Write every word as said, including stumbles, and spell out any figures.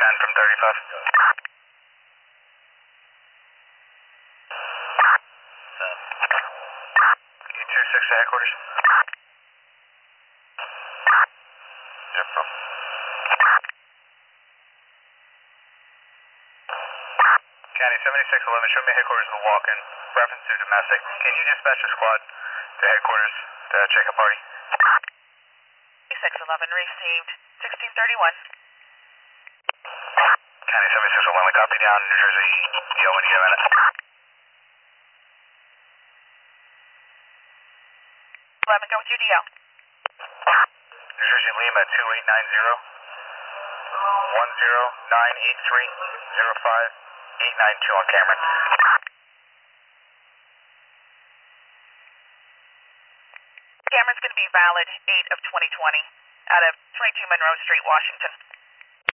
ten from thirty-five. E two six to headquarters. Yep, bro. County seventy-six eleven, show me headquarters of the walk-in. Reference to domestic. Can you dispatch a squad to headquarters to check a party? six eleven received. sixteen thirty-one. County seventy-six eleven, copy down, New Jersey. Yo, when you get a minute. eleven, go with U D L. New Jersey Lima two eight nine zero one zero nine eight three zero five eight nine two on Cameron. Cameron's going to be valid eight of twenty twenty out of twenty-two Monroe Street, Washington.